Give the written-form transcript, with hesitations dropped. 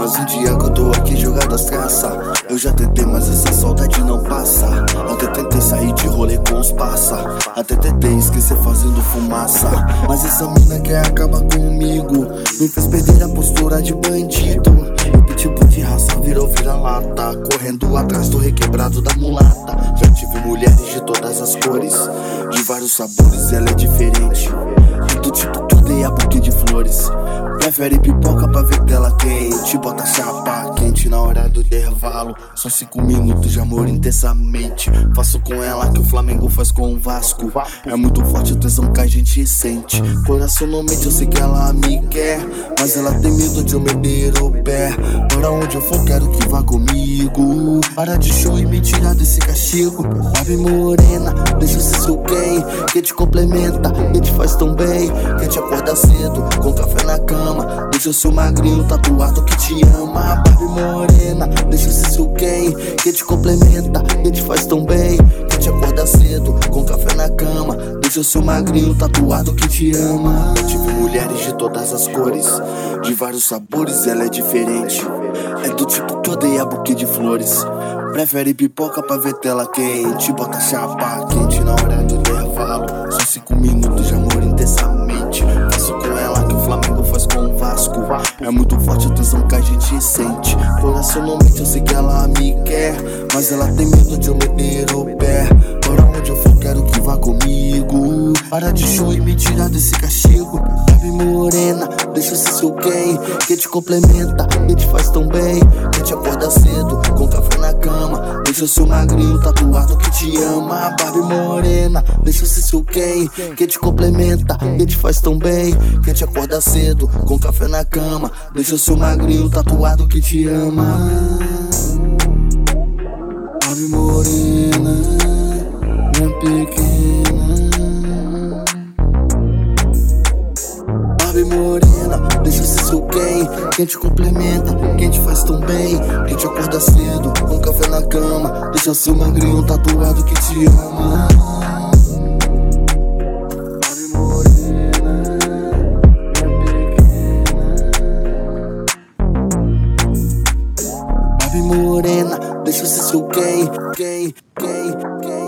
Faz um dia que eu tô aqui jogado às traças. Eu já tentei, mas essa saudade não passa. Até tentei sair de rolê com os passa. Até tentei esquecer fazendo fumaça. Mas essa mina quer acabar comigo. Me fez perder a postura de bandido. E tipo de raça virou vira-lata, correndo atrás do requebrado da mulata. Já tive mulheres de todas as cores, de vários sabores, ela é diferente. E do tipo que odeia buquê de flores. Prefere pipoca pra ver tela quente. Bota chapa quente na hora do intervalo. Só 5 minutos de amor intensamente. Faço com ela que o Flamengo faz com o Vasco. É muito forte a tesão que a gente sente. Coração não mente, eu sei que ela me quer, mas ela tem medo de eu meter o pé. Para onde eu for quero que vá comigo. Para de show e me tirar desse castigo. Ave morena, deixa eu ser seu quem te complementa, que te faz tão bem, que te acorda cedo com café na cama. Deixa eu ser o magrinho tatuado que te ama. Barbie morena, deixa eu ser seu quem te complementa, que te faz tão bem, que te acorda cedo com café na cama. Deixa eu ser o magrinho tatuado que te ama. Eu tive mulheres de todas as cores, de vários sabores, ela é diferente. É do tipo que odeia buquê de flores. Prefere pipoca pra ver tela quente. Bota chapa quente na hora do intervalo. Só 5 minutos de amor intensamente. Faço com ela que o Flamengo faz com o Vasco. É muito forte a tensão que a gente sente. Coração não mente, eu sei que ela me quer, mas ela tem medo de eu meter o pé. Para onde eu for quero que vá comigo. Para de show e me tirar desse castigo. Ave morena, deixa eu ser seu quem te complementa, que te faz tão bem, que te acorda cedo com café na cama. Deixa eu ser o magrinho tatuado que te ama. Barbie morena, deixa eu ser seu quem te complementa, que te faz tão bem, que te acorda cedo com café na cama. Deixa eu ser o magrinho tatuado que te ama. Barbie morena, minha pequena. Barbie morena, deixa eu ser seu quem te complementa, quem te faz tão bem, quem te acorda cedo com café na cama. Deixa eu ser o magrinho tatuado que te ama. Barbie morena, minha pequena. Barbie morena, deixa eu ser seu quem